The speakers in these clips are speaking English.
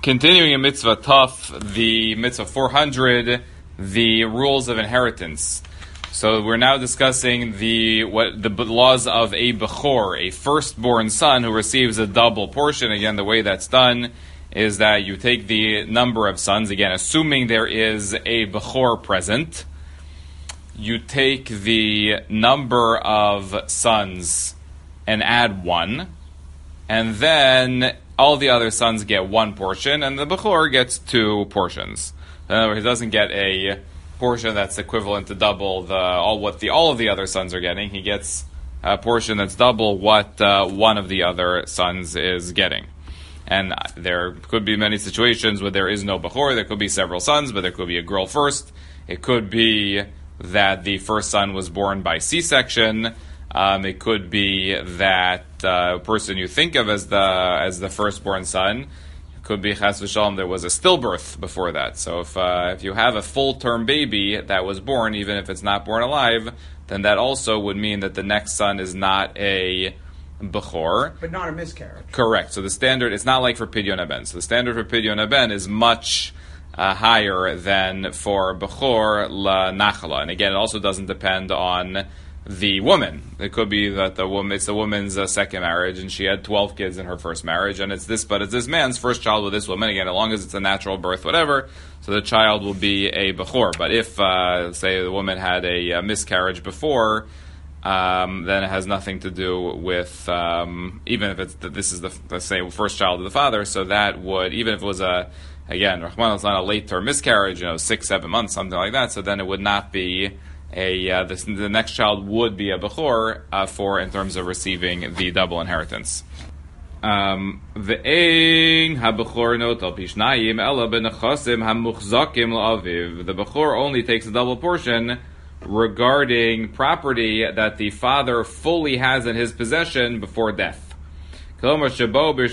Continuing in mitzvah Taf, the mitzvah 400, the rules of inheritance. So we're now discussing the laws of a bechor, a firstborn son who receives a double portion. Again, the way that's done is that you take the number of sons, again, assuming there is a bechor present. You take the number of sons and add one, and then all the other sons get one portion, and the bechor gets two portions. In other words, he doesn't get a portion that's equivalent to double all of the other sons are getting. He gets a portion that's double what one of the other sons is getting. And there could be many situations where there is no bechor. There could be several sons, but there could be a girl first. It could be that the first son was born by C-section. It could be that person you think of as the firstborn son, it could be chas v'shalom there was a stillbirth before that. So if you have a full-term baby that was born, even if it's not born alive, then that also would mean that the next son is not a bechor, but not a miscarriage. Correct. So the standard, it's not like for pidyon haben. So the standard for pidyon haben is much higher than for bechor la nachala. And again, it also doesn't depend on the woman. It could be that it's the woman's second marriage, and she had 12 kids in her first marriage, and it's this man's first child with this woman. Again, as long as it's a natural birth, whatever, so the child will be a bechor. But if, say, the woman had a miscarriage before, then it has nothing to do with, even if this is let's say, first child of the father, so that would, even if it was again, Rahman, it's not a late-term miscarriage, 6-7 months, something like that, so then it would not be the next child would be a bechor in terms of receiving the double inheritance. The bechor only takes a double portion regarding property that the father fully has in his possession before death. Even if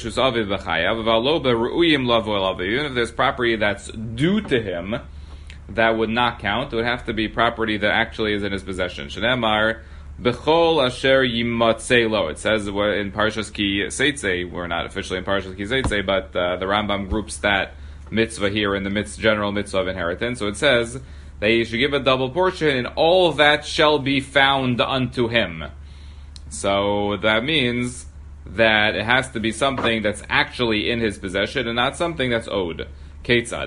there's property that's due to him, that would not count. It would have to be property that actually is in his possession. Shenemar bechol asher yimatzei lo. It says in Parshas Ki Seitzei, we're not officially in Parshas Ki Seitzei, but the Rambam groups that mitzvah here in the general mitzvah of inheritance. So it says that he should give a double portion, and all that shall be found unto him. So that means that it has to be something that's actually in his possession and not something that's owed. Ketzad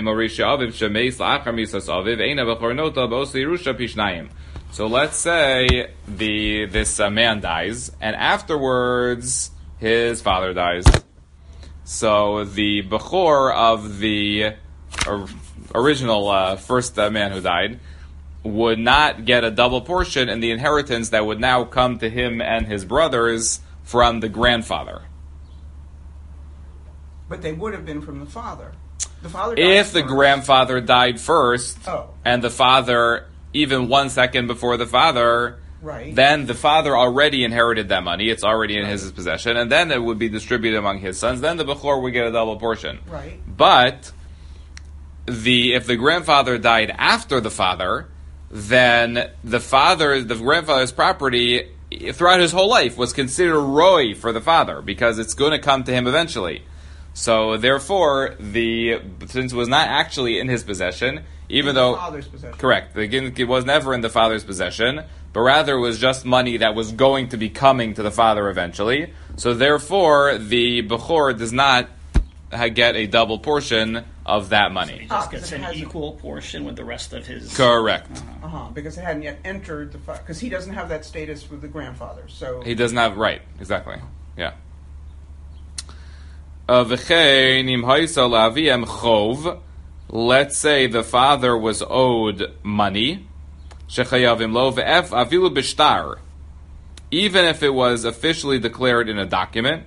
So let's say this man dies, and afterwards his father dies. So the bechor of the original first man who died would not get a double portion in the inheritance that would now come to him and his brothers from the grandfather. But they would have been from the father. The father died if first. The grandfather died first, and the father, even 1 second before the father, right, then the father already inherited that money. It's already in his possession, and then it would be distributed among his sons. Then the bechor would get a double portion. Right. But if the grandfather died after the father, then the grandfather's property throughout his whole life was considered roy for the father, because it's going to come to him eventually. So therefore, since it was not actually in his possession, even though the father's possession. Correct, it was never in the father's possession, but rather it was just money that was going to be coming to the father eventually. So therefore, the bechor does not get a double portion of that money. He just gets an equal portion with the rest of his. Correct. Because it hadn't yet entered because he doesn't have that status with the grandfather. So he doesn't have exactly. Yeah. Let's say the father was owed money, even if it was officially declared in a document,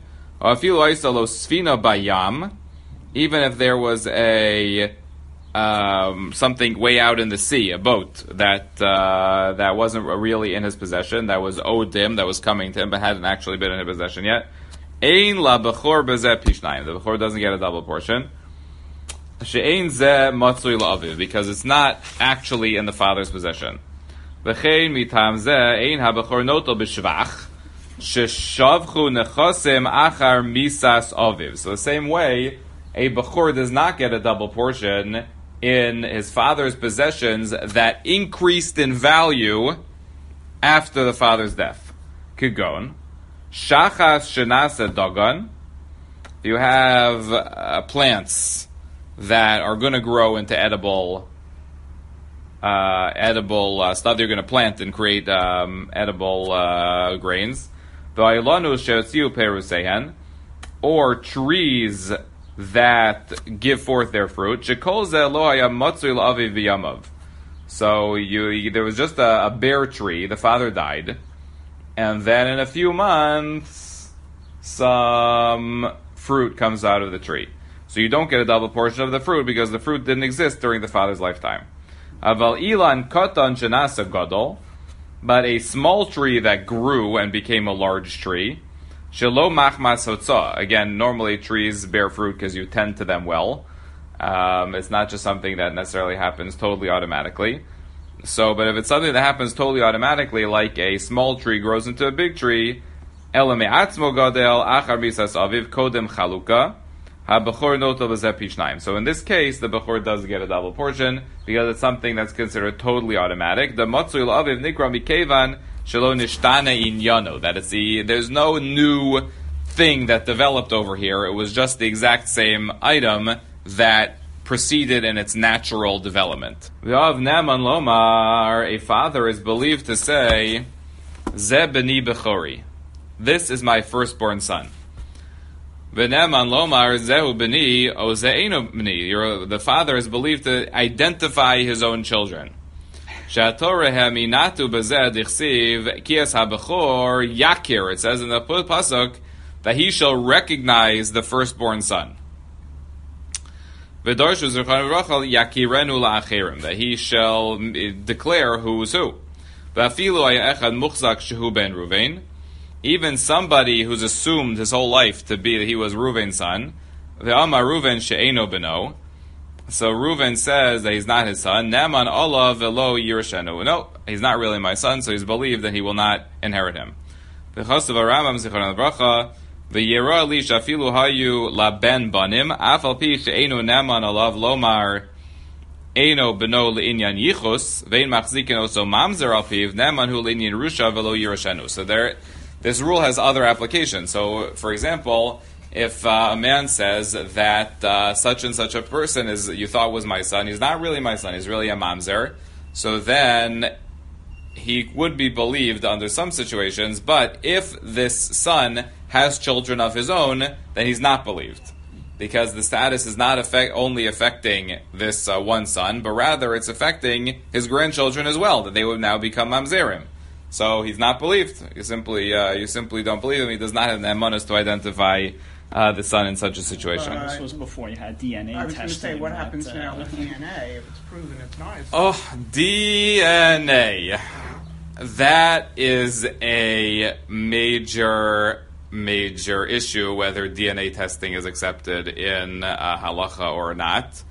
even if there was a something way out in the sea, a boat that wasn't really in his possession, that was owed to him, that was coming to him, but hadn't actually been in his possession yet. Ein la bechor bezeh pishnayim. The bechor doesn't get a double portion. She'ein zeh matzui la'aviv, because it's not actually in the father's possession. V'chein mitam zeh ein ha-bechor noto b'shvach sheshavchu nechosim achar misas aviv. So the same way, a Bechor does not get a double portion in his father's possessions that increased in value after the father's death. Kigon, Shachas Shenasa Dagan. You have plants that are going to grow into edible stuff. They're going to plant and create edible grains. Or trees that give forth their fruit. So there was just a bare tree. The father died, and then in a few months, some fruit comes out of the tree. So you don't get a double portion of the fruit because the fruit didn't exist during the father's lifetime. Aval ilan katan shenasa gadol, but a small tree that grew and became a large tree. Shelo machmas hotza. Again, normally trees bear fruit because you tend to them well. It's not just something that necessarily happens totally automatically. So, but if it's something that happens totally automatically, like a small tree grows into a big tree, ela me'atzmo gadel achar misas aviv kodem chaluka. So in this case, the Bechor does get a double portion because it's something that's considered totally automatic. The Matzul Aviv Nikra Mikevan Shelo Nishtana Inyano. That it's there's no new thing that developed over here. It was just the exact same item that proceeded in its natural development. V'av Naman Lomar, a father is believed to say, Ze b'ni Bechori. This is my firstborn son. V'neman lomar zehu b'ni o ze'eno b'ni. The father is believed to identify his own children. She'atorehem inatu b'zeh dichsiv kias ha'bechor yakir. It says in the pasuk that he shall recognize the firstborn son. V'dorshu zerchan v'rachal yakirenu la'acherim. That he shall declare who is who. V'afilu haya echad muchzak shehu ben Ruvain. Even somebody who's assumed his whole life to be that he was Reuven's son, Ve'amar Reuven she'eno beno. So Reuven says that he's not his son. Naman Allah velo yirshenu. No, he's not really my son, so he's believed that he will not inherit him. V'chasav Aramam zichron bracha ve'yera li shafilu hayu laben banim afal pi she'eno naman alav lomar eno beno le'inyan yichus ve'in machzikin oso mamzer alpiv naman hu le'inyan rusha velo yirshenu. So this rule has other applications. So, for example, if a man says that such and such a person you thought was my son, he's not really my son, he's really a mamzer, so then he would be believed under some situations, but if this son has children of his own, then he's not believed. Because the status is not only affecting this one son, but rather it's affecting his grandchildren as well, that they would now become mamzerim. So he's not believed. You simply don't believe him. He does not have the emunos to identify the son in such a situation. This was before you had DNA testing. I was going to say, what happens now with DNA if it's proven it's not his son? Oh, DNA. That is a major issue, whether DNA testing is accepted in halacha or not.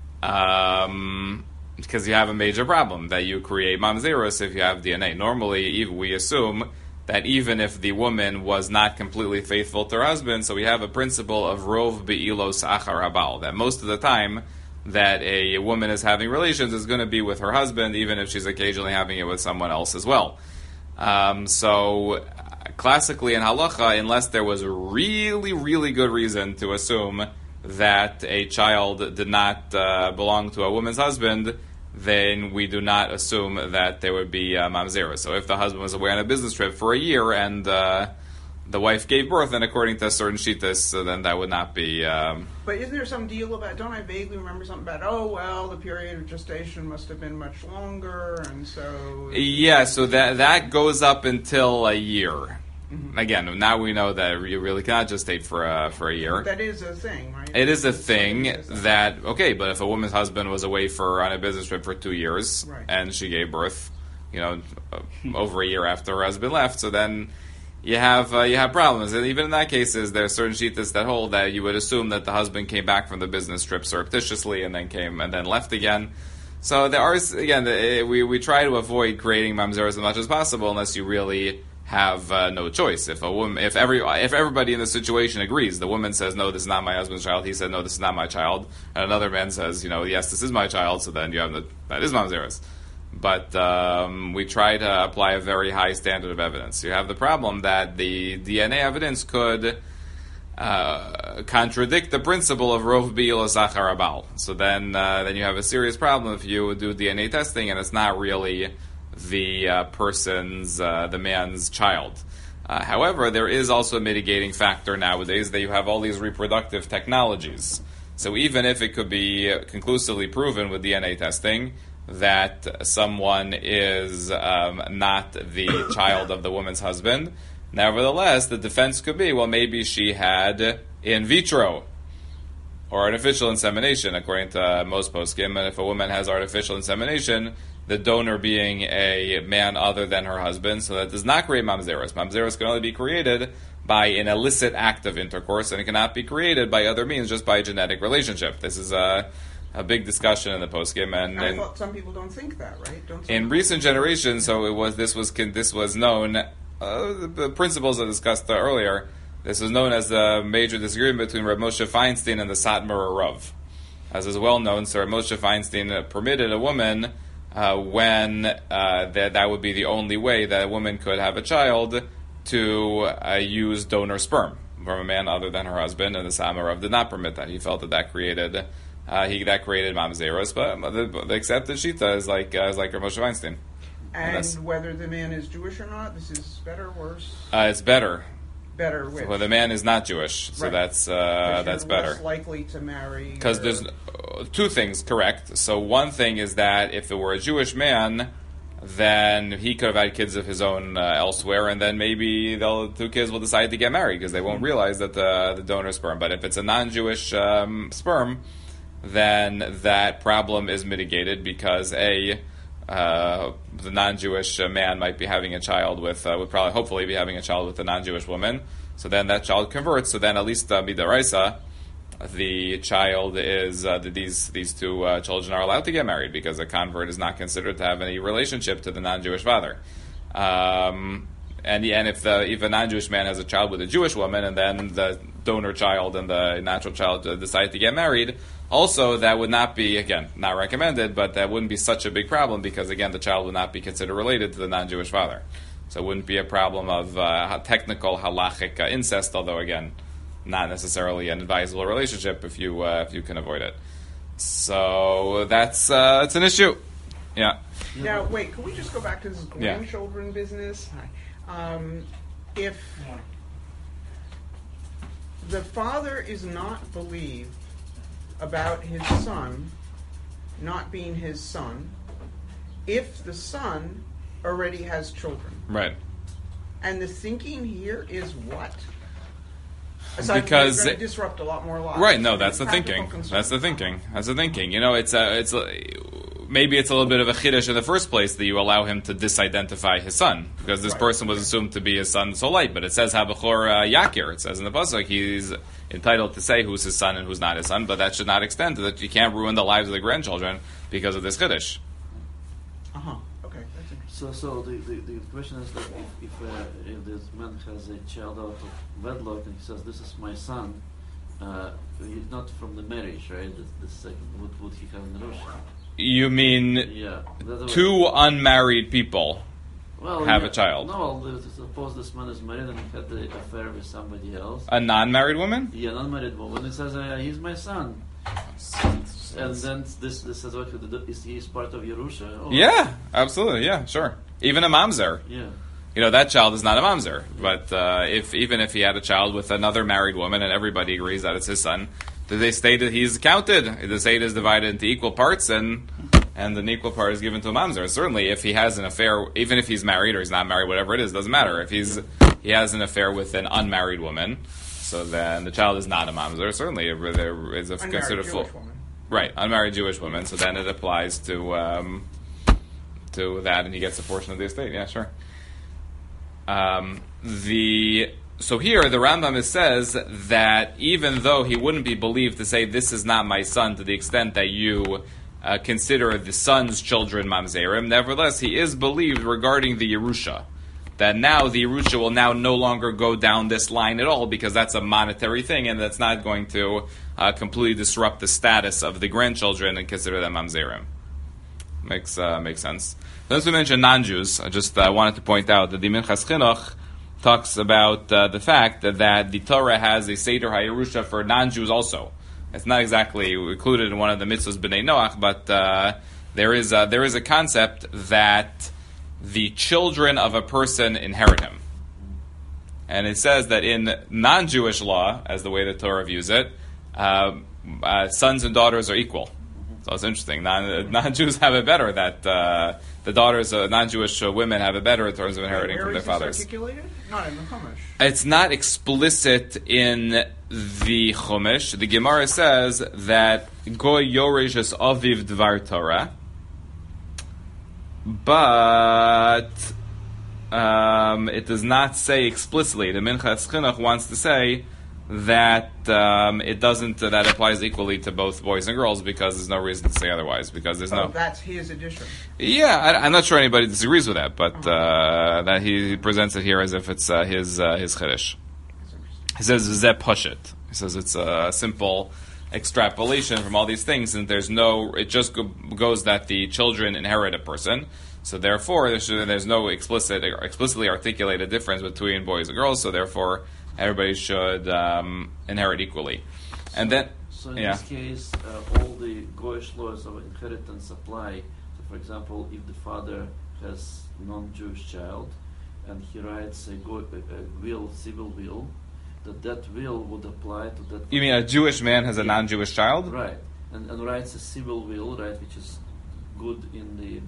Because you have a major problem that you create mamzerus if you have DNA. Normally, we assume that even if the woman was not completely faithful to her husband, so we have a principle of rov be'ilos achar habal, that most of the time that a woman is having relations is going to be with her husband, even if she's occasionally having it with someone else as well. So, classically in halacha, unless there was a really, really good reason to assume that a child did not belong to a woman's husband, then we do not assume that there would be mamzera. So if the husband was away on a business trip for a year and the wife gave birth, then according to certain shittas, then that would not be... But isn't there some deal about, don't I vaguely remember something about, the period of gestation must have been much longer, and so... Yeah, so that goes up until a year. Mm-hmm. Again, now we know that you really cannot gestate for a year. But that is a thing, right? It is a thing that, okay, but if a woman's husband was away on a business trip for 2 years, right, and she gave birth, over a year after her husband left, so then you have problems. And even in that cases, there are certain shittas that hold that you would assume that the husband came back from the business trip surreptitiously and then left again. So there are, again, we try to avoid creating mamzeros as much as possible unless you really have no choice. If everybody in the situation agrees, the woman says, "No, this is not my husband's child." He said, "No, this is not my child," and another man says, "Yes, this is my child." So then you have that is mamzeres. But we try to apply a very high standard of evidence. You have the problem that the DNA evidence could contradict the principle of rov bi'il zachar abal. So then you have a serious problem if you do DNA testing and it's not really the person's, the man's child. However, there is also a mitigating factor nowadays that you have all these reproductive technologies. So even if it could be conclusively proven with DNA testing that someone is not the child of the woman's husband, nevertheless, the defense could be, well, maybe she had in vitro or artificial insemination, according to most poskim. And if a woman has artificial insemination, the donor being a man other than her husband, so that does not create mamzeros. Mamzeros can only be created by an illicit act of intercourse, and it cannot be created by other means, just by a genetic relationship. This is a big discussion in the poskim, and I thought some people don't think that, right? In recent generations, so this was known. The principles I discussed earlier. This was known as the major disagreement between Rav Moshe Feinstein and the Satmar Rav. As is well known, so Rav Moshe Feinstein permitted a woman when that would be the only way that a woman could have a child to use donor sperm from a man other than her husband, and the Satmar Rav did not permit that. He felt that created mamzeros, but the accepted shita is like Rav Moshe Feinstein. And whether the man is Jewish or not, this is better or worse? It's better. Better which? Well, the man is not Jewish, so right. that's better. Less likely to marry. Because there's two things, correct. So one thing is that if it were a Jewish man, then he could have had kids of his own elsewhere, and then maybe the two kids will decide to get married because they won't realize that the donor sperm. But if it's a non-Jewish sperm, then that problem is mitigated because the non-Jewish man might be having a child would probably hopefully be having a child with a non-Jewish woman. So then that child converts. So then at least midaraisa, the child is these two children are allowed to get married because a convert is not considered to have any relationship to the non-Jewish father. And if a non-Jewish man has a child with a Jewish woman, and then the donor child and the natural child decide to get married, also that would not be, again, not recommended, but that wouldn't be such a big problem because, again, the child would not be considered related to the non-Jewish father. So it wouldn't be a problem of technical halachic incest, although, again, not necessarily an advisable relationship if you can avoid it. So that's it's an issue. Yeah. Now, wait, can we just go back to this grandchildren business? If the father is not believed about his son not being his son, if the son already has children. Right. And the thinking here is what? Aside because it's going to disrupt a lot more lives. Right, no, that's the thinking. That's the thinking. It's maybe it's a little bit of a chiddush in the first place that you allow him to disidentify his son, because this person was assumed to be his son so light. But it says Habachor Yakir. It says in the pasuk he's entitled to say who's his son and who's not his son, but that should not extend to that. You can't ruin the lives of the grandchildren because of this chiddush. Okay. That's so the question is that if this man has a child out of wedlock and he says this is my son, he's not from the marriage, right? The second, would he have an Yerusha? You mean two unmarried people have a child? No, suppose this man is married and he had an affair with somebody else. A non-married woman? Yeah, non-married woman. It says he's my son. And then this says what he's part of Yerusha. Oh. Yeah, absolutely. Yeah, sure. Even a mamzer. Yeah. That child is not a mamzer. But even if he had a child with another married woman and everybody agrees that it's his son, do they state that he's counted? The state is divided into equal parts, and an equal part is given to a mamzer. Certainly, if he has an affair, even if he's married or he's not married, whatever it is, doesn't matter. If he has an affair with an unmarried woman, so then the child is not a mamzer. Certainly, there is considered full. Right, unmarried Jewish woman. So then it applies to that, and he gets a portion of the estate. Yeah, sure. So here, the Rambam says that even though he wouldn't be believed to say, this is not my son, to the extent that you consider the son's children mamzerim, nevertheless, he is believed regarding the Yerusha. that now the Yerusha will now no longer go down this line at all because that's a monetary thing and that's not going to completely disrupt the status of the grandchildren and consider them mamzerim. Makes sense. Since we mentioned non-Jews, I just wanted to point out that the Minchas Chinuch talks about the fact that the Torah has a Seder HaYerusha for non-Jews also. It's not exactly included in one of the mitzvahs B'nai Noach, but there is a concept that the children of a person inherit him. And it says that in non-Jewish law, as the way the Torah views it, sons and daughters are equal. So it's interesting. Non-Jews have it better, that the daughters of non-Jewish women have it better in terms of inheriting from their fathers. Where is this articulated? Not in the Chumash. It's not explicit in the Chumash. The Gemara says that Goy Yoresh es Aviv Dvar Torah, but it does not say explicitly. The Minchas Chinuch wants to say that it doesn't. That applies equally to both boys and girls because there's no reason to say otherwise. Because there's no. That's his addition. Yeah, I'm not sure anybody disagrees with that, but that he presents it here as if it's his chiddush. He says Zeh Pushit. He says it's a simple extrapolation from all these things, and there's no. It just goes that the children inherit a person. So therefore, there's no explicitly articulated difference between boys and girls. So therefore, everybody should inherit equally. And then, so in this case, all the Goyish laws of inheritance apply. So, for example, if the father has non-Jewish child and he writes a civil will, that will would apply to that. You mean a Jewish man has a non-Jewish child? Right, and writes a civil will, right, which is good in the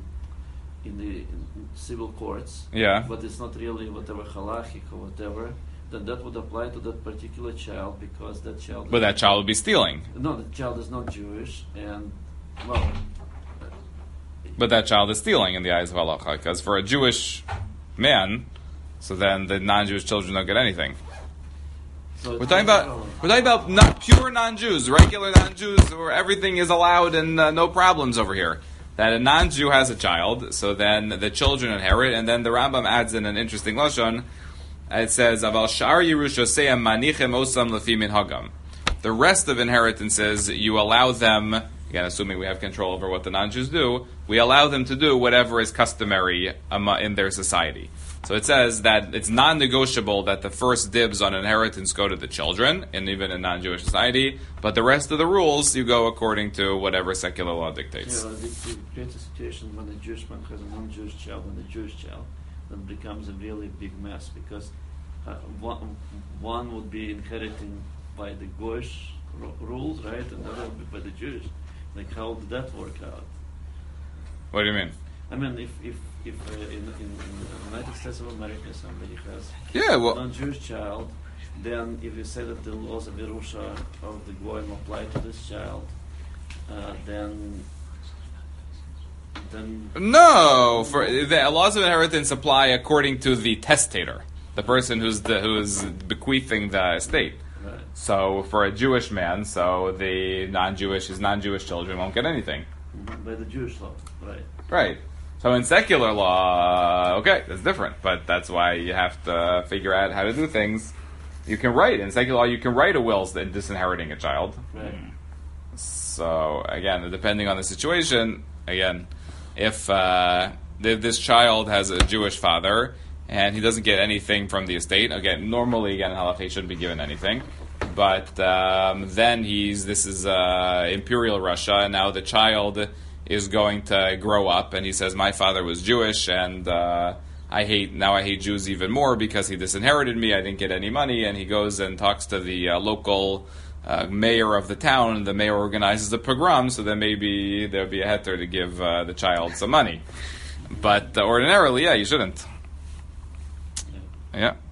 civil courts. Yeah. But it's not really whatever halachic or whatever. Then that would apply to that particular child because that child. But that child would be stealing. No, the child is not Jewish, and well. But that child is stealing in the eyes of halacha, because for a Jewish man, so then the non-Jewish children don't get anything. So We're talking about not pure non-Jews, regular non-Jews, where everything is allowed and no problems over here. That a non-Jew has a child, so then the children inherit, and then the Rambam adds in an interesting lashon. It says, "Aval shar Yerusha se'am manichem osam lefi minhagam." The rest of inheritances, you allow them, again, assuming we have control over what the non-Jews do, we allow them to do whatever is customary in their society. So it says that it's non-negotiable that the first dibs on inheritance go to the children, and even in non-Jewish society, but the rest of the rules, you go according to whatever secular law dictates. Yeah, it creates a situation when a Jewish man has a non-Jewish child and a Jewish child, that becomes a really big mess, because one would be inheriting by the Goyish rules, right, and the other would be by the Jewish. Like, how did that work out? What do you mean? I mean, if in the United States of America somebody has a non-Jewish child, then if you say that the laws of Yerusha of the Goyim apply to this child, then no, for the laws of inheritance apply according to the testator, the person who's bequeathing the estate. Right. So for a Jewish man, so his non-Jewish children won't get anything. By the Jewish law, right? Right. So in secular law, okay, that's different, but that's why you have to figure out how to do things. You can write in secular law. You can write a will disinheriting a child. Right. So again, depending on the situation, again, if this child has a Jewish father and he doesn't get anything from the estate, again, normally, halakha, he shouldn't be given anything. But then this is Imperial Russia, and now the child is going to grow up, and he says, "My father was Jewish, and I hate Jews even more because he disinherited me. I didn't get any money." And he goes and talks to the local mayor of the town, and the mayor organizes a pogrom, so then maybe there'll be a heter to give the child some money. But ordinarily, you shouldn't. Yeah.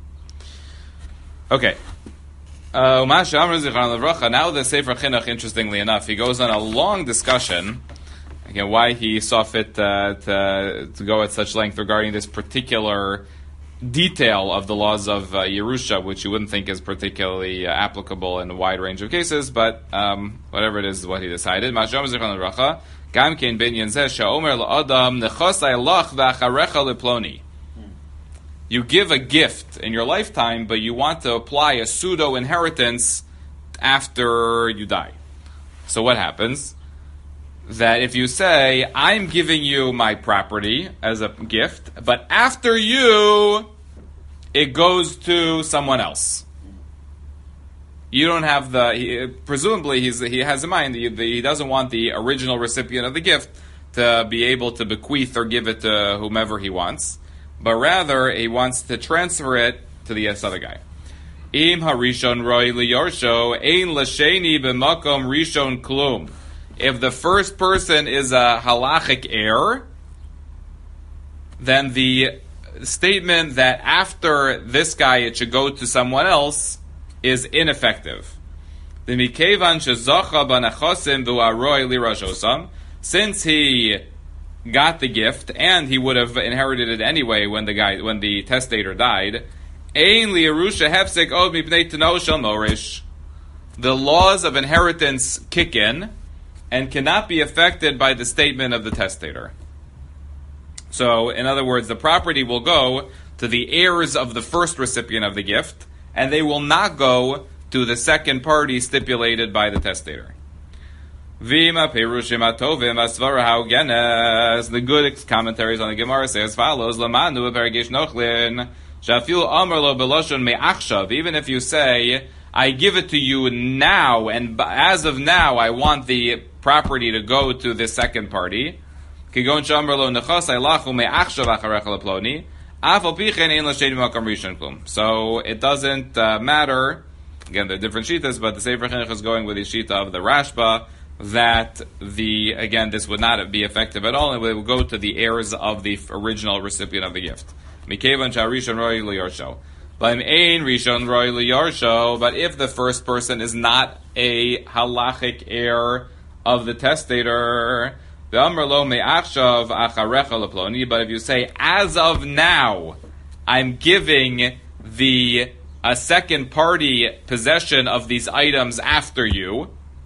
Okay. Now the Sefer Chinuch, interestingly enough, he goes on a long discussion, again, why he saw fit to go at such length regarding this particular detail of the laws of Yerusha, which you wouldn't think is particularly applicable in a wide range of cases, but whatever it is what he decided. you give a gift in your lifetime, but you want to apply a pseudo inheritance after you die. So what happens? That if you say, I'm giving you my property as a gift, but after you, it goes to someone else. You don't have presumably he has in mind, he doesn't want the original recipient of the gift to be able to bequeath or give it to whomever he wants, but rather he wants to transfer it to the other guy. Im harishon roi liyorsho ein l'sheni b'makom rishon klum. If the first person is a halachic heir, then the statement that after this guy it should go to someone else is ineffective. Since he got the gift and he would have inherited it anyway when the testator died, the laws of inheritance kick in and cannot be affected by the statement of the testator. So, in other words, the property will go to the heirs of the first recipient of the gift, and they will not go to the second party stipulated by the testator. The good commentaries on the Gemara say as follows: even if you say, I give it to you now, and as of now, I want the property to go to the second party. So it doesn't matter. Again, there are different shitas, but the Sefer Chinuch is going with the shita of the Rashba that this would not be effective at all, and it would go to the heirs of the original recipient of the gift. But if the first person is not a halachic heir of the testator, but if you say, as of now, I'm giving a second party possession of these items after you,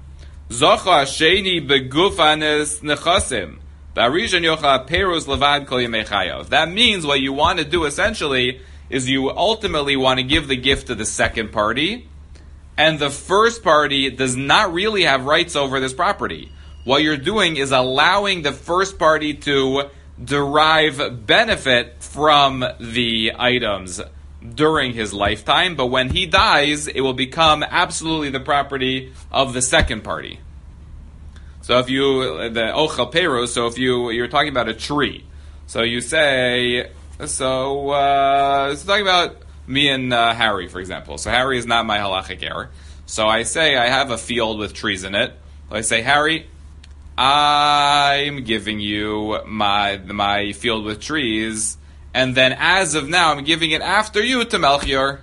that means what you want to do essentially is you ultimately want to give the gift to the second party, and the first party does not really have rights over this property. What you're doing is allowing the first party to derive benefit from the items during his lifetime, but when he dies, it will become absolutely the property of the second party. So if you're talking about a tree, so you say, it's talking about me and Harry, for example. So Harry is not my halachic heir. So I say I have a field with trees in it. So I say, Harry, I'm giving you my field with trees, and then as of now, I'm giving it after you to Melchior.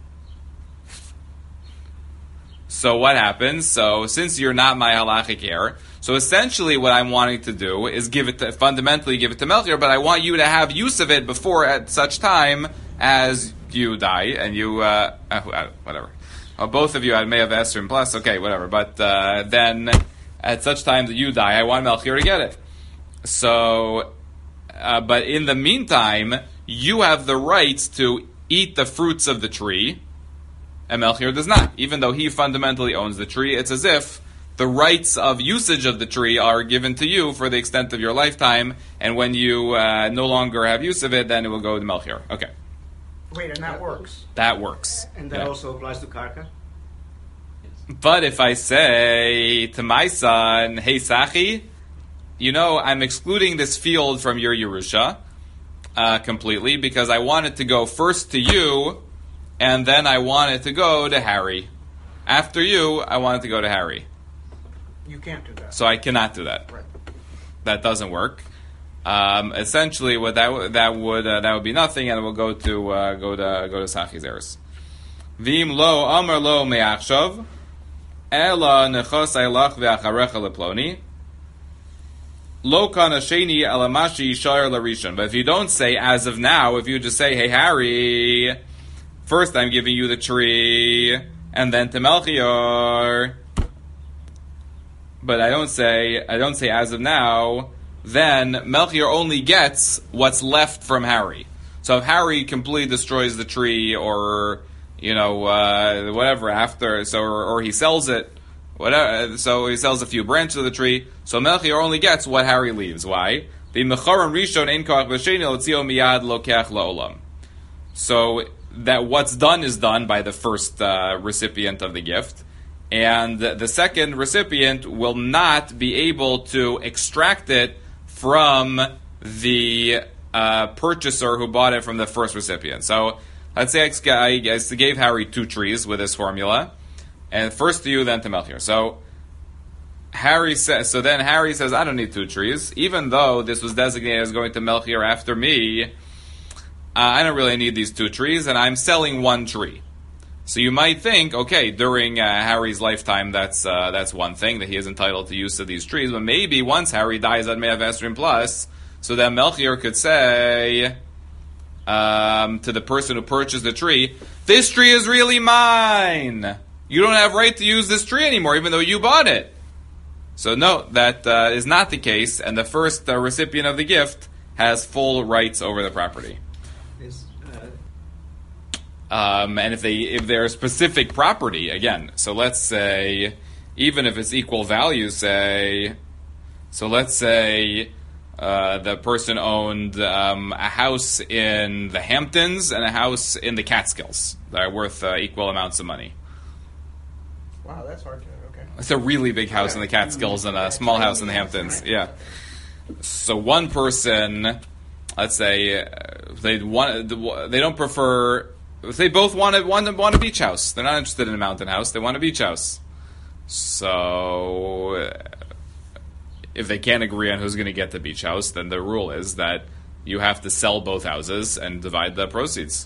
So what happens? So since you're not my halachic heir, so essentially what I'm wanting to do is fundamentally give it to Melchior, but I want you to have use of it before at such time as you die, and you, whatever. Well, both of you may have Esther plus, okay, whatever, but then at such time that you die, I want Melchior to get it. So, but in the meantime, you have the rights to eat the fruits of the tree, and Melchior does not. Even though he fundamentally owns the tree, it's as if the rights of usage of the tree are given to you for the extent of your lifetime, and when you no longer have use of it, then it will go to Melchior. Okay. Wait, and that works? That works. And that also applies to Karka? But if I say to my son, hey Sachi, I'm excluding this field from your Yerusha completely because I want it to go first to you, and then I want it to go to Harry. After you, I want it to go to Harry. You can't do that. So I cannot do that. Right. That doesn't work. Essentially, what that would be nothing, and it will go to Sachi's heirs. Vim lo amar lo me'achshav. Ela nechos eilach ve'acharecha leploni. Lo kana sheni elamashi yishar larishon. But if you don't say as of now, if you just say, hey Harry, first I'm giving you the tree, and then to Melchior. But I don't say as of now, then Melchior only gets what's left from Harry. So if Harry completely destroys the tree, or whatever after, or he sells it, whatever. So he sells a few branches of the tree. So Melchior only gets what Harry leaves. Why? So that what's done is done by the first recipient of the gift, and the second recipient will not be able to extract it from the purchaser who bought it from the first recipient. So let's say I gave Harry 2 trees with this formula, and first to you, then to Melchior. So then Harry says, I don't need 2 trees, even though this was designated as going to Melchior after me. I don't really need these 2 trees, and I'm selling 1 tree. So you might think, okay, during Harry's lifetime, that's one thing, that he is entitled to use of these trees, but maybe once Harry dies at Me'av Esrim Plus, so that Melchior could say to the person who purchased the tree, this tree is really mine! You don't have right to use this tree anymore, even though you bought it. So no, that is not the case, and the first recipient of the gift has full rights over the property. And if they're specific property, again, so let's say, even if it's equal value, let's say the person owned a house in the Hamptons and a house in the Catskills that are worth equal amounts of money. Wow, that's hard to, okay. It's a really big house in the Catskills and a small house in the Hamptons, yeah. So one person, let's say, they don't prefer... They both want a beach house. They're not interested in a mountain house. They want a beach house. So, if they can't agree on who's going to get the beach house, then the rule is that you have to sell both houses and divide the proceeds.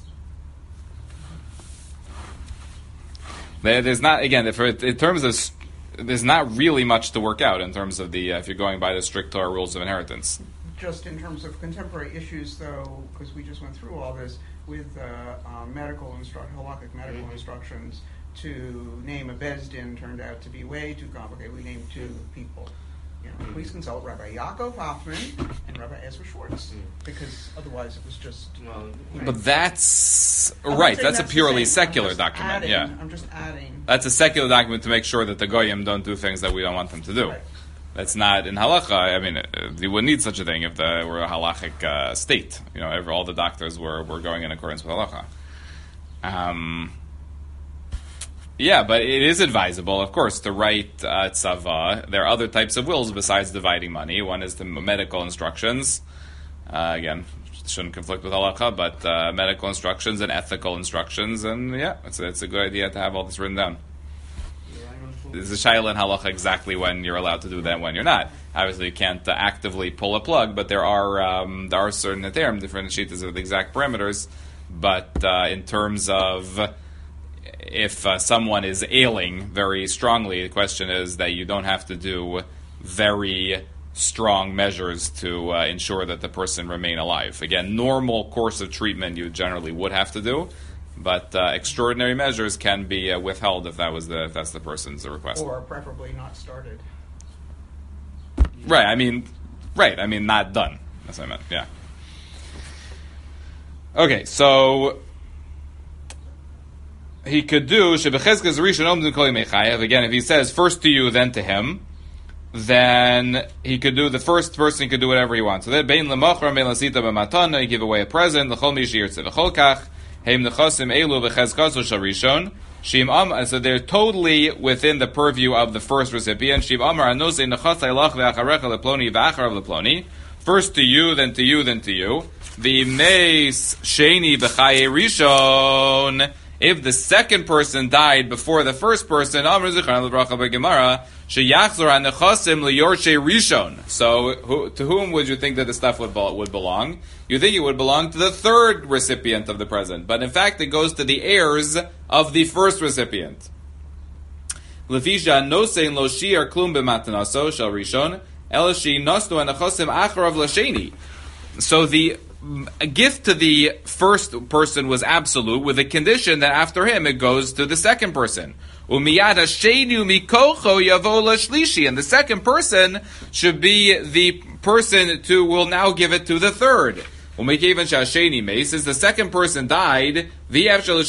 There's not, again, in terms of, there's not really much to work out in terms of the if you're going by the strict Torah rules of inheritance. Just in terms of contemporary issues, though, because we just went through all this, with halakhic medical instructions, to name a Bezdin turned out to be way too complicated. We named 2 people. Please consult Rabbi Yaakov Hoffman and Rabbi Ezra Schwartz, because otherwise it was just... But that's... Right, that's a purely secular document, I'm just adding... That's a secular document to make sure that the Goyim don't do things that we don't want them to do. Right. That's not in halacha. I mean, you wouldn't need such a thing if there were a halachic state. All the doctors were going in accordance with halacha. Yeah, but it is advisable, of course, to write tzava. There are other types of wills besides dividing money. One is the medical instructions. Again, shouldn't conflict with halacha, but medical instructions and ethical instructions. And yeah, it's a good idea to have all this written down. There's a shayla in halacha exactly when you're allowed to do that and when you're not. Obviously, you can't actively pull a plug, but there are certain terms, different shittas with exact parameters. But in terms of if someone is ailing very strongly, the question is that you don't have to do very strong measures to ensure that the person remain alive. Again, normal course of treatment you generally would have to do. But extraordinary measures can be withheld if that's the person's request. Or preferably not started. Right, I mean, not done. That's what I meant, yeah. Okay, so he could do, again, if he says first to you, then to him, then he could do, the first person could do whatever he wants. So that, you give away a present, so they're totally within the purview of the first recipient. First to you, then to you, then to you. The meis sheni b'chaye rishon. If the second person died before the first person, so to whom would you think that the stuff would belong? You think it would belong to the third recipient of the present, but in fact it goes to the heirs of the first recipient. So the a gift to the first person was absolute, with the condition that after him it goes to the second person. And the second person should be the person will now give it to the third. Umekevan shasheni mace, since the second person died, the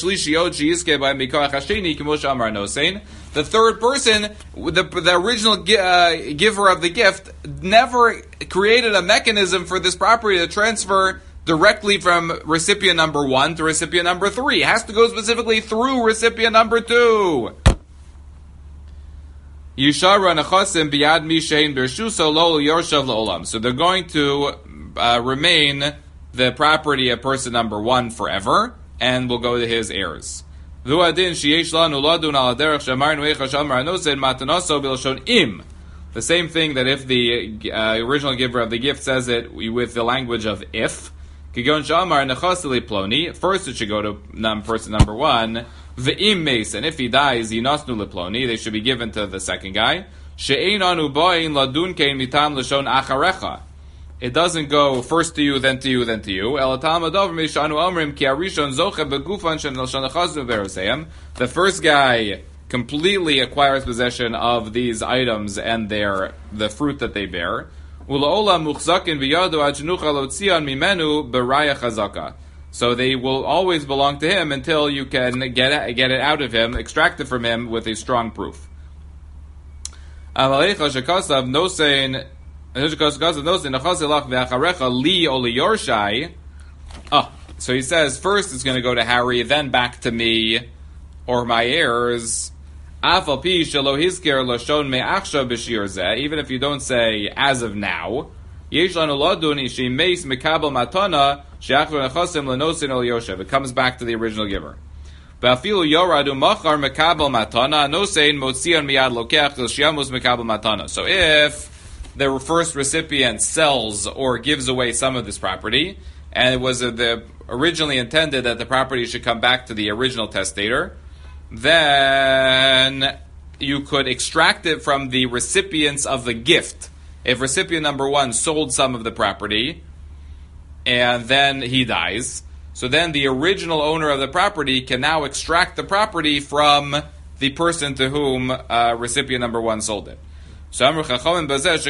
third person, the original giver of the gift, never created a mechanism for this property to transfer directly from recipient number 1 to recipient number 3. It has to go specifically through recipient number 2. Yishara nechasim biyad mishein bershuso lo yorshav leolam. So they're going to remain the property of person number 1 forever, and will go to his heirs. The same thing that if the original giver of the gift says it with the language of if. First it should go to person number 1. Ve'im mace, and if he dies, yinasnu leploni, they should be given to the second guy. It doesn't go first to you, then to you, then to you. The first guy completely acquires possession of these items and the fruit that they bear. So they will always belong to him until you can get it out of him, extract it from him with a strong proof. So he says, first it's going to go to Harry, then back to me, or my heirs. Even if you don't say, as of now, it comes back to the original giver. So if the first recipient sells or gives away some of this property, and it was originally intended that the property should come back to the original testator, then you could extract it from the recipients of the gift. If recipient number 1 sold some of the property, and then he dies, so then the original owner of the property can now extract the property from the person to whom recipient number 1 sold it. So because it's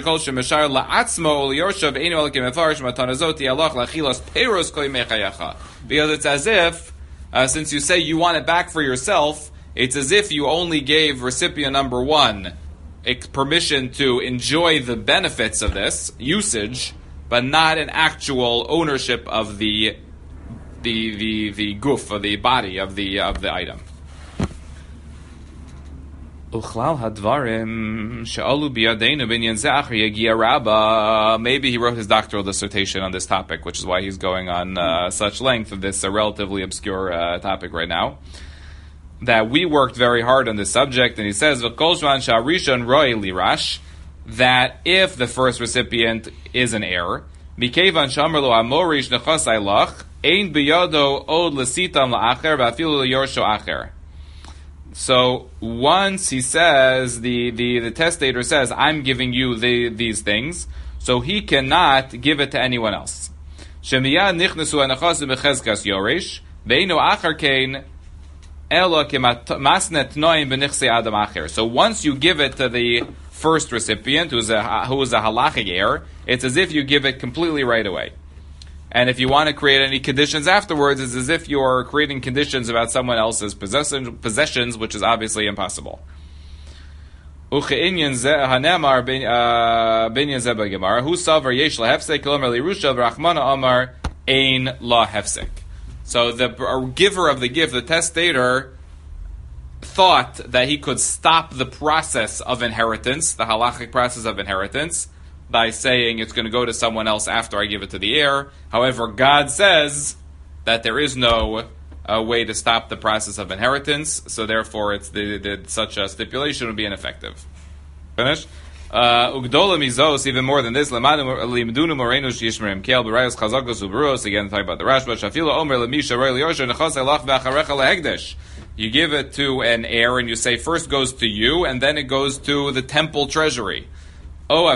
as if, since you say you want it back for yourself, it's as if you only gave recipient number 1 permission to enjoy the benefits of this usage, but not an actual ownership of the goof, of the body of the item. Maybe he wrote his doctoral dissertation on this topic, which is why he's going on such length of this relatively obscure topic right now. That we worked very hard on this subject, and he says that if the first recipient is an heir, so once he says, the testator says, I'm giving you these things, so he cannot give it to anyone else. So once you give it to the first recipient, who is a halachic heir, it's as if you give it completely right away. And if you want to create any conditions afterwards, it's as if you're creating conditions about someone else's possessions, which is obviously impossible. Who So the giver of the gift, the testator, thought that he could stop the process of inheritance, the halachic process of inheritance, by saying it's going to go to someone else after I give it to the heir. However, God says that there is no way to stop the process of inheritance, so therefore such a stipulation would be ineffective. Finished? Ugdola mizos, even more than this, limdunu moreinu shishmerim kel b'rayos chazakos ubruos, again talking about the Rashba, shafilo omer lemisha roy liyosha nechos elach v'acharecha lehegdesh. You give it to an heir and you say first goes to you and then it goes to the temple treasury. Even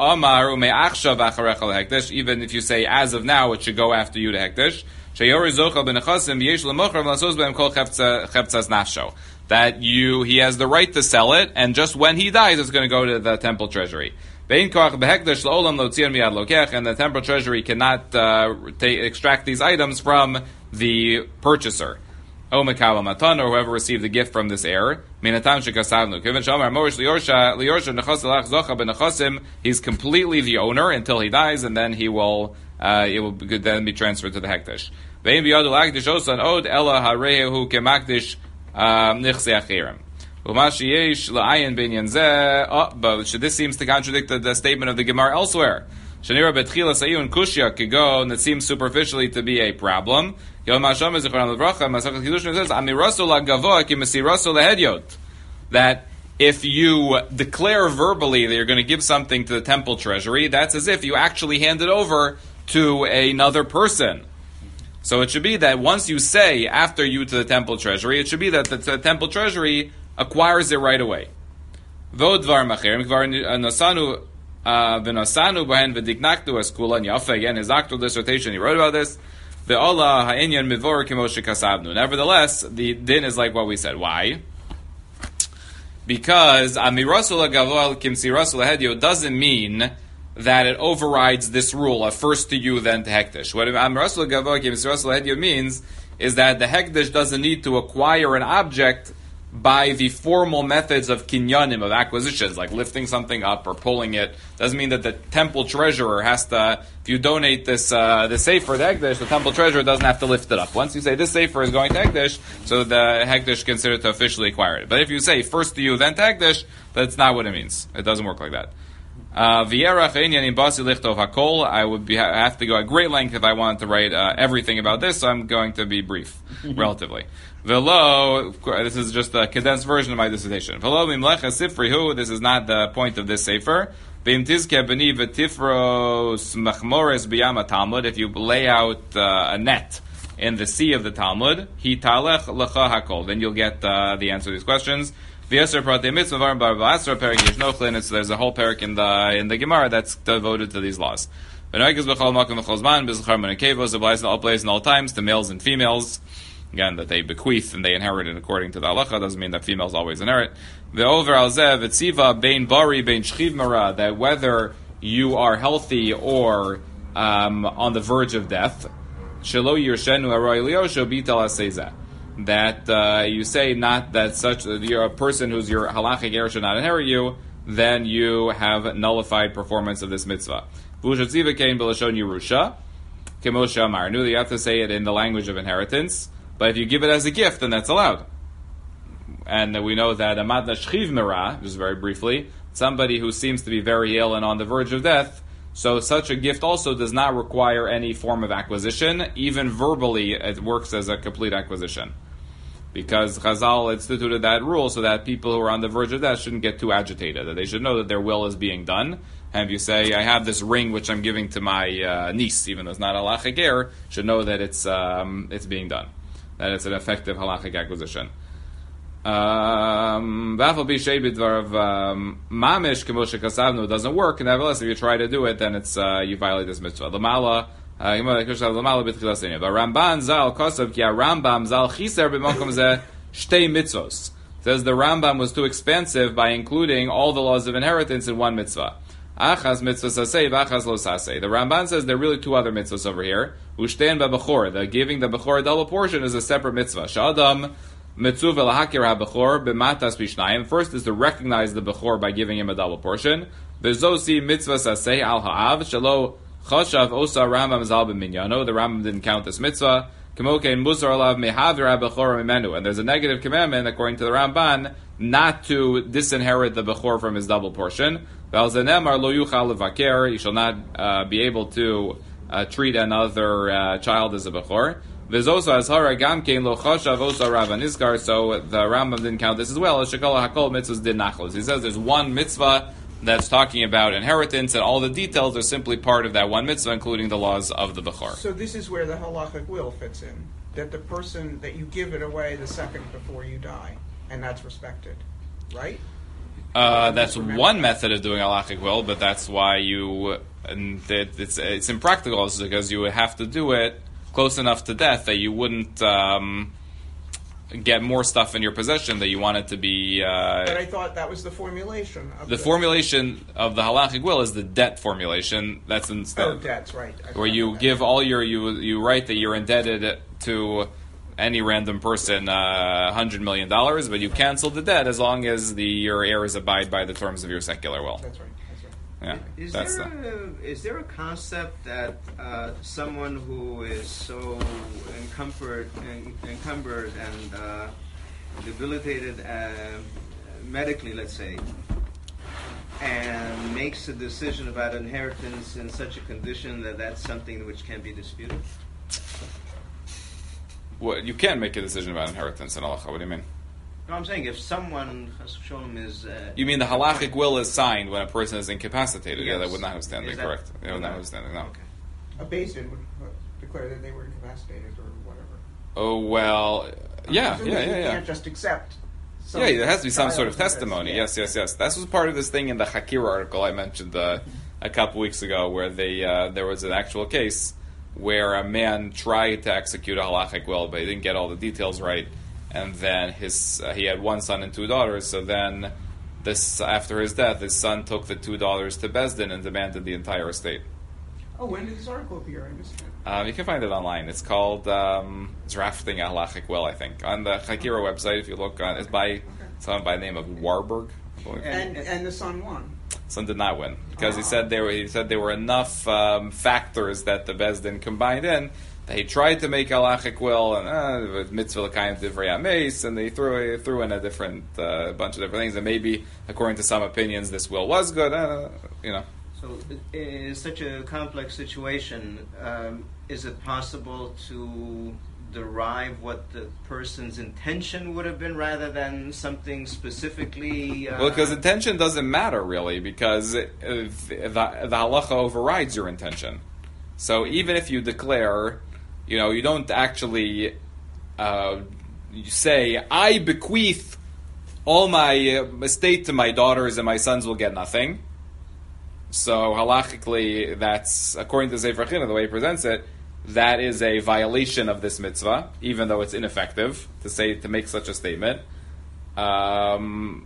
if you say as of now it should go after you to Hekdesh. that he has the right to sell it, and just when he dies, it's going to go to the temple treasury. And the temple treasury cannot extract these items from the purchaser. Or whoever received the gift from this heir. He's completely the owner until he dies, and then it will then be transferred to the hekdesh. But this seems to contradict the statement of the Gemara elsewhere. That seems superficially to be a problem. That if you declare verbally that you're going to give something to the temple treasury, that's as if you actually hand it over to another person. So it should be that once you say after you to the temple treasury, it should be that the temple treasury acquires it right away. Again, his doctoral dissertation, he wrote about this. Nevertheless, the din is like what we said. Why? Because doesn't mean that it overrides this rule of first to you, then to hekdesh. What means is that the hekdesh doesn't need to acquire an object by the formal methods of kinyanim, of acquisitions, like lifting something up or pulling it. Doesn't mean that the temple treasurer has to, if you donate this sefer to Hekdesh, the temple treasurer doesn't have to lift it up. Once you say this sefer is going to Hekdesh, so the Hekdesh considered to officially acquire it. But if you say first to you, then to Hekdesh, that's not what it means. It doesn't work like that. I would have to go at great length if I wanted to write everything about this, so I'm going to be brief, relatively. Velo, this is just a condensed version of my dissertation. Velo mimlecha sifrihu, this is not the point of this sefer. V'im tizke b'ni v'tifros machmores b'yam Talmud, if you lay out a net in the sea of the Talmud, hi talech lecha hakol, then you'll get the answer to these questions. V'yeser pratei mitzvah varim bar v'asra perik yesh nochlin, so there's a whole perik in the Gemara that's devoted to these laws. V'noikes b'chol makom v'chol zman, b'zachar menekevos, applies in all places and all times, to males and females. Again, that they bequeath and they inherit it according to the halacha doesn't mean that females always inherit. The over al zev etziva bein bari bein shchiv mara, that whether you are healthy or on the verge of death, shelo yirshenu aroy liosho bital aseza, that you say not that such you're a person who's your halachic heir should not inherit you, then you have nullified performance of this mitzvah. V'ushatziva kein b'lashon Yerusha, kemosha amar. You have to say it in the language of inheritance. But if you give it as a gift, then that's allowed. And we know that amadna shchiv mera, just very briefly, somebody who seems to be very ill and on the verge of death, so such a gift also does not require any form of acquisition. Even verbally, it works as a complete acquisition. Because Chazal instituted that rule so that people who are on the verge of death shouldn't get too agitated, that they should know that their will is being done. And if you say, I have this ring which I'm giving to my niece, even though it's not a halachic heir, should know that it's being done. That it's an effective halachic acquisition. Mamish kemoshe kasavnu doesn't work, and nevertheless, if you try to do it, then it's you violate this mitzvah. Lamala, but Ramban zal kosav ki Rambam zal chiser b'mokom zeh shtei mitzvos. Says the Rambam was too expansive by including all the laws of inheritance in one mitzvah. Achas mitzvah sasei, v'achas lo sasei. The Ramban says there are really two other mitzvahs over here. Ushten b'bechor, the giving the bechor a double portion is a separate mitzvah. Shadam mitzvah l'hakir ha-bechor b'matas b'shnayim. First is to recognize the bechor by giving him a double portion. V'zosi mitzvah sasei al ha'av shelo chashav osa Rambam zal b'minyano. The Rambam didn't count this mitzvah. K'mokein musar alav mehavir ha-bechor mimenu. And there's a negative commandment according to the Ramban not to disinherit the bechor from his double portion. You shall not be able to treat another child as a bechor. So the Rambam didn't count this as well. As Shekala Hakol mitzvahs did nachlos. He says there's one mitzvah that's talking about inheritance, and all the details are simply part of that one mitzvah, including the laws of the bechor. So this is where the halachic will fits in. That the person, that you give it away the second before you die, and that's respected, right? That's one method of doing halachic will, but that's why it's impractical, because you would have to do it close enough to death that you wouldn't get more stuff in your possession that you want it to be. But I thought that was the formulation. Of the formulation of the halachic will is the debt formulation. That's instead. Oh, debts, right. Where you give all your you write that you're indebted to any random person $100 million, but you cancel the debt as long as your heirs abide by the terms of your secular will. That's right. Yeah, Is there a concept that someone who is so encumbered and debilitated medically, let's say, and makes a decision about inheritance in such a condition that that's something which can be disputed? Well, you can make a decision about inheritance in halacha. What do you mean? No, I'm saying if someone, Shalom, is... you mean the halachic will is signed when a person is incapacitated? Yes. Yeah, that would not have standing, correct. It would not no. have standing, no. Okay. A Beis Din would declare that they were incapacitated or whatever. Oh, well, yeah. You can't just accept. Yeah, there has to be some sort of trials testimony. this, Yes. That was part of this thing in the Hakira article I mentioned a couple weeks ago, where there was an actual case where a man tried to execute a halachic will, but he didn't get all the details right, and then he had one son and two daughters. So then, after his death, his son took the two daughters to Beis Din and demanded the entire estate. Oh, when did this article appear? I missed it. You can find it online. It's called Drafting a Halachic Will, I think. On the Hakira website, if you look on, it's by someone by the name of Warburg, I believe. And the son won. Son did not win because he said there were enough factors that the Beis Din combined in that he tried to make halachic will and mitzvah l'kayim divrei hameis, and they threw in a different bunch of different things, and maybe according to some opinions this will was good, So, in such a complex situation, is it possible to derive what the person's intention would have been rather than something specifically... Well, because intention doesn't matter, really, because the halacha overrides your intention. So even if you declare, you don't actually you say, I bequeath all my estate to my daughters and my sons will get nothing. So halachically, that's, according to Sefer Chinuch, the way he presents it, that is a violation of this mitzvah, even though it's ineffective to make such a statement. What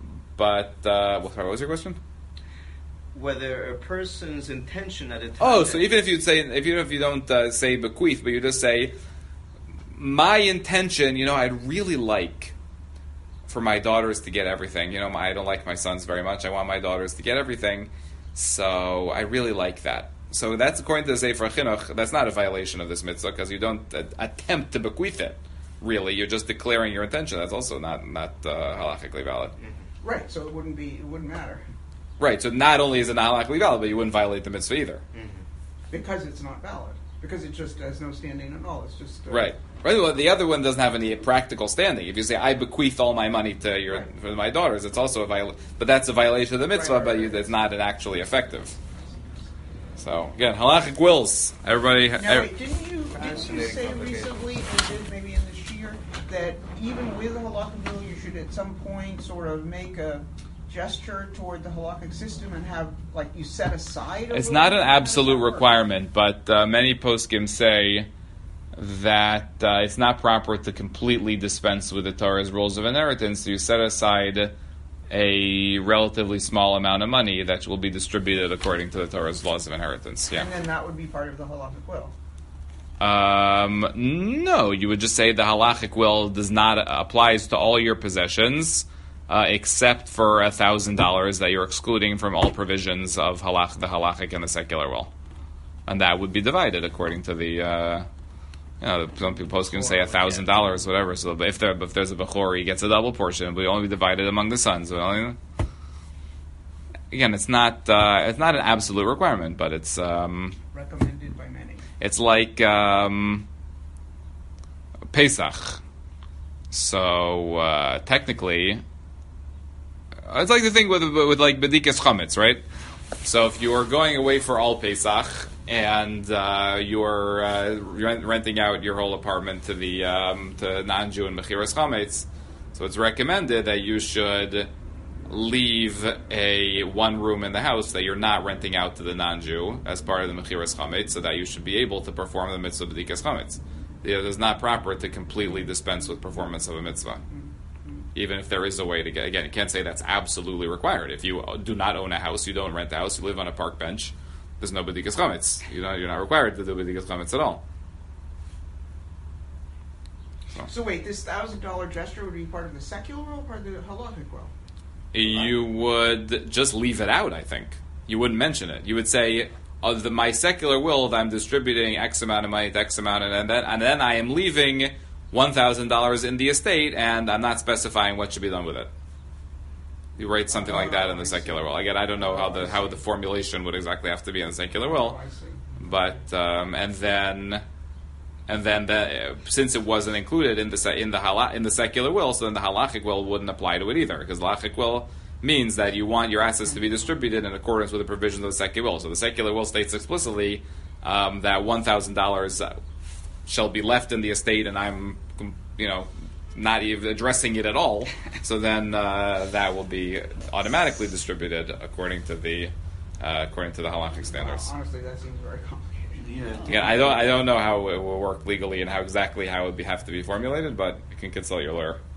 was your question? Whether a person's intention at a time... Oh, so even if you don't say bequeath, but you just say, my intention, I'd really like for my daughters to get everything. I don't like my sons very much. I want my daughters to get everything. So I really like that. So that's according to the Sefer Chinuch. That's not a violation of this mitzvah because you don't attempt to bequeath it. Really, you're just declaring your intention. That's also not halachically valid. Right. So it wouldn't matter. Right. So not only is it not halachically valid, but you wouldn't violate the mitzvah either. Because it's not valid. Because it just has no standing at all. It's just right. Right. Well, the other one doesn't have any practical standing. If you say I bequeath all my money to for my daughters, it's also a violation. But that's a violation of the mitzvah. But it's not actually effective. So again, halachic wills. Everybody. Now, didn't you say recently, and maybe in this year, that even with a halachic will, you should at some point sort of make a gesture toward the halakhic system and have, you set aside it's not an absolute requirement, but many poskim say that it's not proper to completely dispense with the Torah's rules of inheritance. So you set aside a relatively small amount of money that will be distributed according to the Torah's laws of inheritance. Yeah. And then that would be part of the halachic will. No, you would just say the halachic will applies to all your possessions, except for $1,000 that you're excluding from all provisions of the halachic and the secular will, and that would be divided according to the. Some people can say $1,000, whatever. So if there's a bechor, he gets a double portion. It will only be divided among the sons. Again, it's not an absolute requirement, but it's recommended by many. It's like Pesach. So technically, it's like the thing with bedikas chametz, right? So if you are going away for all Pesach and you're renting out your whole apartment to the to non-Jew and mechiras chametz, so it's recommended that you should leave one room in the house that you're not renting out to the non-Jew as part of the mechiras chametz, so that you should be able to perform the mitzvah bedikas chametz. it is not proper to completely dispense with performance of a mitzvah. Even if there is a way to get, again, you can't say that's absolutely required. If you do not own a house, you don't rent a house, you live on a park bench, there's no bedikas chametz. You're not required to do bedikas chametz at all. So wait, this $1,000 gesture would be part of the secular will or part of the halachic will? You would just leave it out, I think. You wouldn't mention it. You would say, of my secular will, that I'm distributing X amount of money to X amount, and then I am leaving $1,000 in the estate, and I'm not specifying what should be done with it. You write something like that in the secular will. Again, I don't know how the formulation would exactly have to be in the secular will, but and then since it wasn't included in the secular will, so then the halachic will wouldn't apply to it either, because the halachic will means that you want your assets to be distributed in accordance with the provisions of the secular will. So the secular will states explicitly that $1,000 shall be left in the estate, and I'm, not even addressing it at all. So then that will be automatically distributed according to the halachic standards. Honestly, that seems very complicated. Yeah, I don't know how it will work legally and how it would have to be formulated, but you can consult your lawyer.